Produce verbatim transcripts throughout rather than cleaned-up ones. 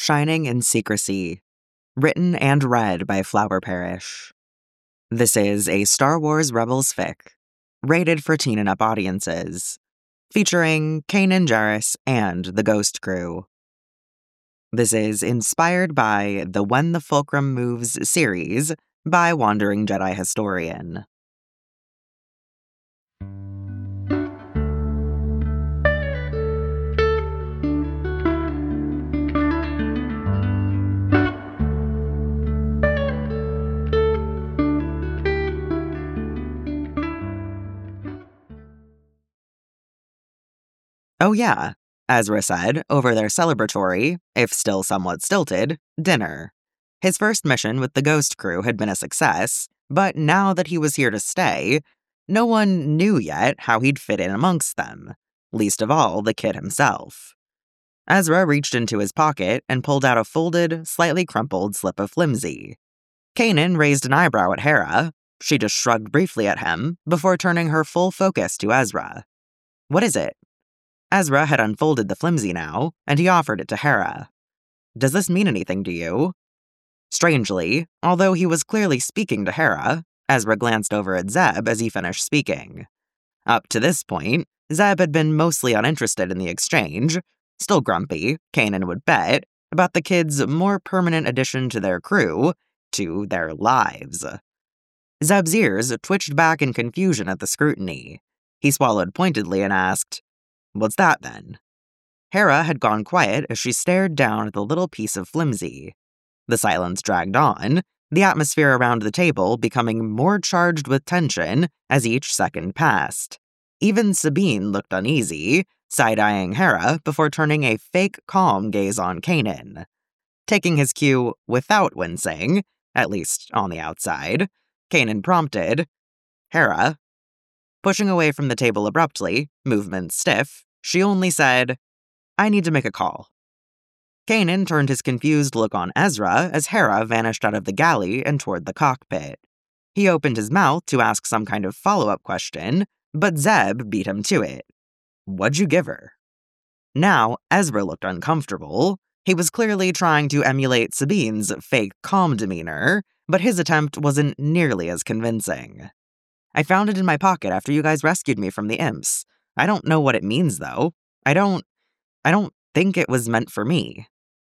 Shining in Secrecy, written and read by Flower Parish. This is a Star Wars Rebels fic, rated for teen and up audiences, featuring Kanan Jarrus and the Ghost Crew. This is inspired by the When the Fulcrum Moves series by Wandering Jedi Historian. Oh yeah, Ezra said over their celebratory, if still somewhat stilted, dinner. His first mission with the Ghost Crew had been a success, but now that he was here to stay, no one knew yet how he'd fit in amongst them, least of all the kid himself. Ezra reached into his pocket and pulled out a folded, slightly crumpled slip of flimsy. Kanan raised an eyebrow at Hera. She just shrugged briefly at him before turning her full focus to Ezra. "What is it?" Ezra had unfolded the flimsy now, and he offered it to Hera. "Does this mean anything to you?" Strangely, although he was clearly speaking to Hera, Ezra glanced over at Zeb as he finished speaking. Up to this point, Zeb had been mostly uninterested in the exchange, still grumpy, Kanan would bet, about the kids' more permanent addition to their crew, to their lives. Zeb's ears twitched back in confusion at the scrutiny. He swallowed pointedly and asked, "What's that, then?" Hera had gone quiet as she stared down at the little piece of flimsy. The silence dragged on, the atmosphere around the table becoming more charged with tension as each second passed. Even Sabine looked uneasy, side-eyeing Hera before turning a fake calm gaze on Kanan. Taking his cue without wincing, at least on the outside, Kanan prompted, "Hera." Pushing away from the table abruptly, movement stiff, she only said, "I need to make a call." Kanan turned his confused look on Ezra as Hera vanished out of the galley and toward the cockpit. He opened his mouth to ask some kind of follow-up question, but Zeb beat him to it. "What'd you give her?" Now, Ezra looked uncomfortable. He was clearly trying to emulate Sabine's fake calm demeanor, but his attempt wasn't nearly as convincing. "I found it in my pocket after you guys rescued me from the imps. I don't know what it means, though. I don't... I don't think it was meant for me."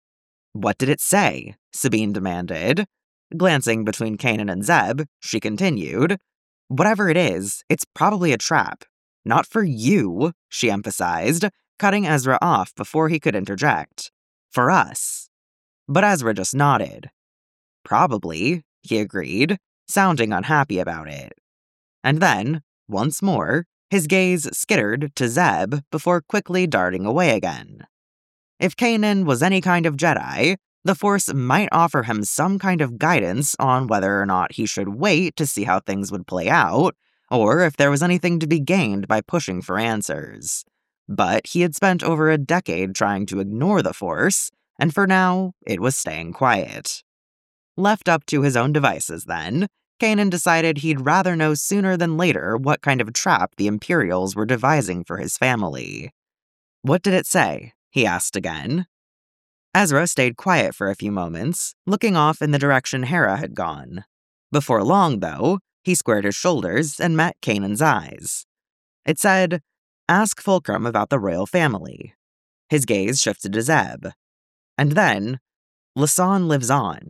"What did it say?" Sabine demanded. Glancing between Kanan and Zeb, she continued, "Whatever it is, it's probably a trap. Not for you," she emphasized, cutting Ezra off before he could interject. "For us." But Ezra just nodded. "Probably," he agreed, sounding unhappy about it. And then, once more, his gaze skittered to Zeb before quickly darting away again. If Kanan was any kind of Jedi, the Force might offer him some kind of guidance on whether or not he should wait to see how things would play out, or if there was anything to be gained by pushing for answers. But he had spent over a decade trying to ignore the Force, and for now, it was staying quiet. Left up to his own devices, then, Kanan decided he'd rather know sooner than later what kind of trap the Imperials were devising for his family. "What did it say?" he asked again. Ezra stayed quiet for a few moments, looking off in the direction Hera had gone. Before long, though, he squared his shoulders and met Kanan's eyes. It said, "Ask Fulcrum about the royal family." His gaze shifted to Zeb. And then, "Lasan lives on."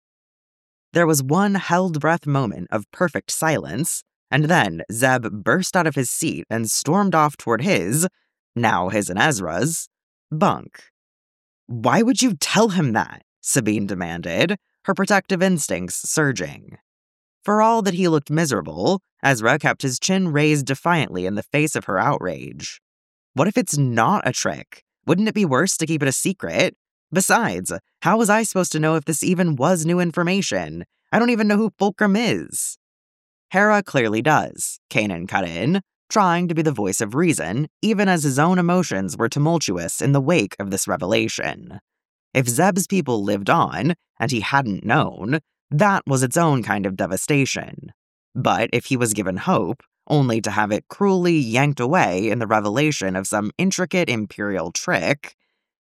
There was one held-breath moment of perfect silence, and then Zeb burst out of his seat and stormed off toward his, now his and Ezra's, bunk. "Why would you tell him that?" Sabine demanded, her protective instincts surging. For all that he looked miserable, Ezra kept his chin raised defiantly in the face of her outrage. "What if it's not a trick? Wouldn't it be worse to keep it a secret? Besides, how was I supposed to know if this even was new information? I don't even know who Fulcrum is." "Hera clearly does," Kanan cut in, trying to be the voice of reason, even as his own emotions were tumultuous in the wake of this revelation. If Zeb's people lived on, and he hadn't known, that was its own kind of devastation. But if he was given hope, only to have it cruelly yanked away in the revelation of some intricate Imperial trick,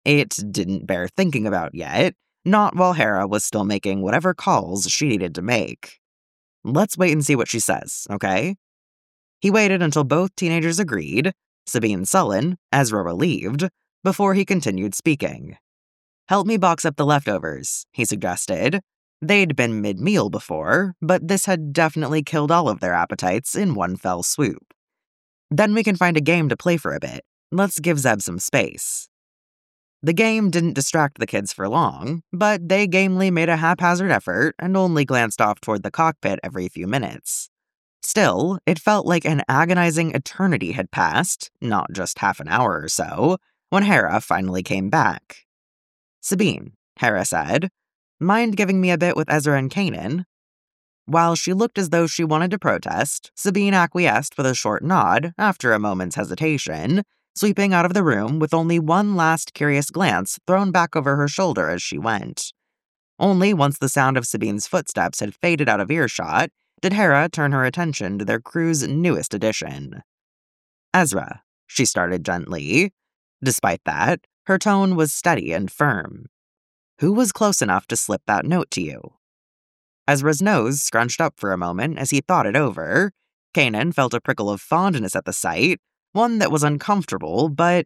It didn't bear thinking about yet, not while Hera was still making whatever calls she needed to make. Let's wait and see what she says, okay? He waited until both teenagers agreed, Sabine sullen, Ezra relieved, before he continued speaking. Help me box up the leftovers, he suggested. They'd been mid-meal before, but this had definitely killed all of their appetites in one fell swoop. Then we can find a game to play for a bit. Let's give Zeb some space. The game didn't distract the kids for long, but they gamely made a haphazard effort and only glanced off toward the cockpit every few minutes. Still, it felt like an agonizing eternity had passed, not just half an hour or so, when Hera finally came back. Sabine, Hera said, mind giving me a bit with Ezra and Kanan? While she looked as though she wanted to protest, Sabine acquiesced with a short nod after a moment's hesitation, sweeping out of the room with only one last curious glance thrown back over her shoulder as she went. Only once the sound of Sabine's footsteps had faded out of earshot did Hera turn her attention to their crew's newest addition. Ezra, she started gently. Despite that, her tone was steady and firm. Who was close enough to slip that note to you? Ezra's nose scrunched up for a moment as he thought it over. Kanan felt a prickle of fondness at the sight, one that was uncomfortable, but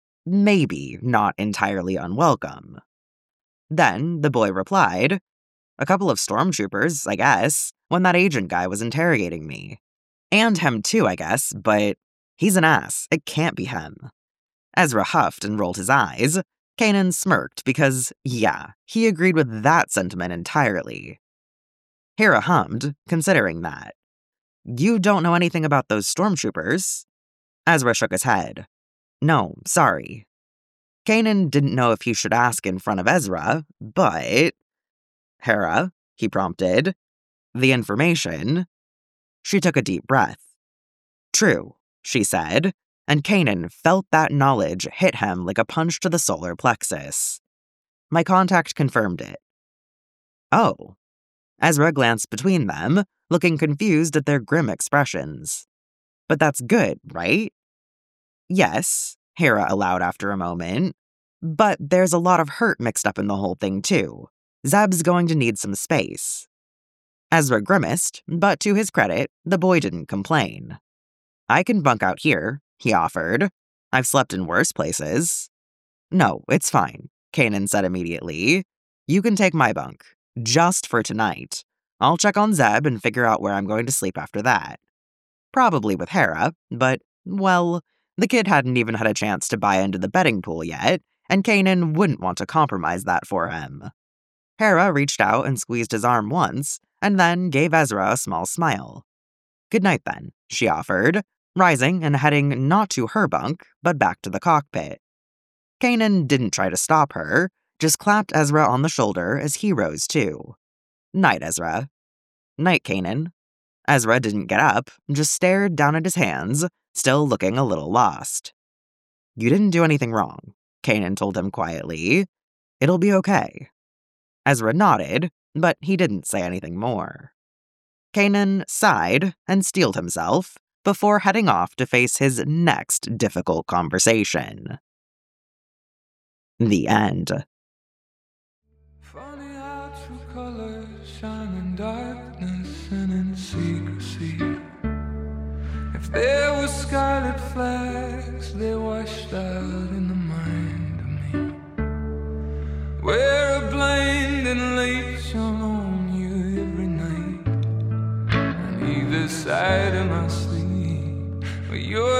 maybe not entirely unwelcome. Then the boy replied, a couple of stormtroopers, I guess, when that agent guy was interrogating me. And him too, I guess, but he's an ass. It can't be him. Ezra huffed and rolled his eyes. Kanan smirked because, yeah, he agreed with that sentiment entirely. Hera hummed, considering that. You don't know anything about those stormtroopers? Ezra shook his head. No, sorry. Kanan didn't know if he should ask in front of Ezra, but... Hera, he prompted. The information... She took a deep breath. True, she said, and Kanan felt that knowledge hit him like a punch to the solar plexus. My contact confirmed it. Oh. Ezra glanced between them, looking confused at their grim expressions. But that's good, right? Yes, Hera allowed after a moment. But there's a lot of hurt mixed up in the whole thing, too. Zeb's going to need some space. Ezra grimaced, but to his credit, the boy didn't complain. I can bunk out here, he offered. I've slept in worse places. No, it's fine, Kanan said immediately. You can take my bunk, just for tonight. I'll check on Zeb and figure out where I'm going to sleep after that. Probably with Hera, but, well, the kid hadn't even had a chance to buy into the betting pool yet, and Kanan wouldn't want to compromise that for him. Hera reached out and squeezed his arm once, and then gave Ezra a small smile. Good night, then, she offered, rising and heading not to her bunk, but back to the cockpit. Kanan didn't try to stop her, just clapped Ezra on the shoulder as he rose too. Night, Ezra. Night, Kanan. Ezra didn't get up, just stared down at his hands, still looking a little lost. You didn't do anything wrong, Kanan told him quietly. It'll be okay. Ezra nodded, but he didn't say anything more. Kanan sighed and steeled himself before heading off to face his next difficult conversation. The end. Funny how true colors shine in darkness and in secrecy. If there were scarlet flags, they washed out in the mind of me. Where a blinding light shone on you every night, on either side of my sleep. But you're